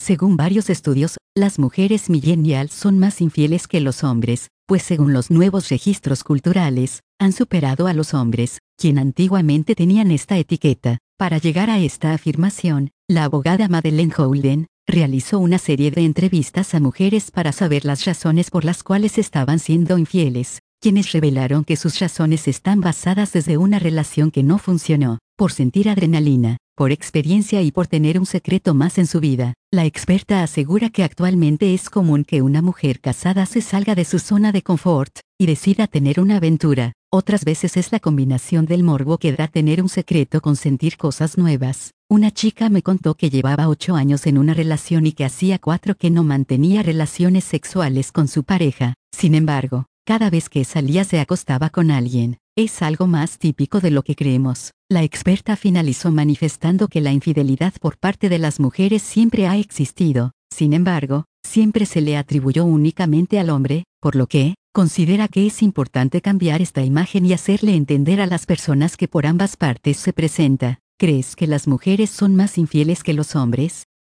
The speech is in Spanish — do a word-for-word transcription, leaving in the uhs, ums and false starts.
Según varios estudios, las mujeres millennials son más infieles que los hombres, pues según los nuevos registros culturales, han superado a los hombres, quien antiguamente tenían esta etiqueta. Para llegar a esta afirmación, la abogada Madeleine Holden realizó una serie de entrevistas a mujeres para saber las razones por las cuales estaban siendo infieles, quienes revelaron que sus razones están basadas desde una relación que no funcionó, por sentir adrenalina, por experiencia y por tener un secreto más en su vida. La experta asegura que actualmente es común que una mujer casada se salga de su zona de confort y decida tener una aventura. Otras veces es la combinación del morbo que da tener un secreto con sentir cosas nuevas. Una chica me contó que llevaba ocho años en una relación y que hacía cuatro que no mantenía relaciones sexuales con su pareja. Sin embargo, cada vez que salía se acostaba con alguien. Es algo más típico de lo que creemos. La experta finalizó manifestando que la infidelidad por parte de las mujeres siempre ha existido. Sin embargo, siempre se le atribuyó únicamente al hombre, por lo que considera que es importante cambiar esta imagen y hacerle entender a las personas que por ambas partes se presenta. ¿Crees que las mujeres son más infieles que los hombres?